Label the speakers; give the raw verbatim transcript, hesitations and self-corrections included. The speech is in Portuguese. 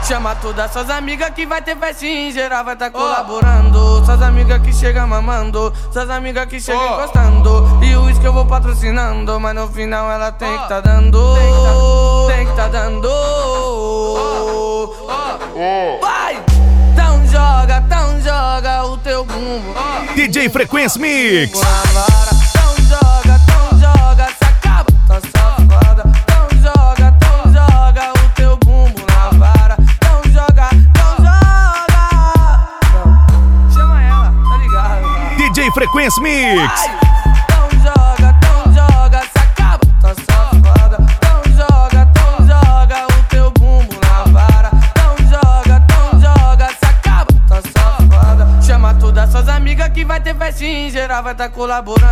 Speaker 1: Chama todas suas amigas que vai ter festinha em geral, vai tá colaborando. Suas amigas que chegam mamando, suas amigas que chegam
Speaker 2: oh.
Speaker 1: encostando. E o uísque eu vou patrocinando, mas no final ela tem que tá dando. Tem que tá dando. Vai! Então joga, então joga o teu bumbo.
Speaker 3: D J Frequency Mix.
Speaker 1: Então joga, então joga, se acaba, tá safada. Então joga, então joga o teu bumbo na vara. Então joga, então joga. Chama ela, tá ligado? Cara?
Speaker 3: D J Frequency Mix.
Speaker 1: Então joga, então joga, se acaba, tá safada. Então joga, então joga o teu bumbo na vara. Então joga, então joga, se acaba, tá safada. Chama todas suas amigas que vai ter festinha em geral, vai tá colaborando.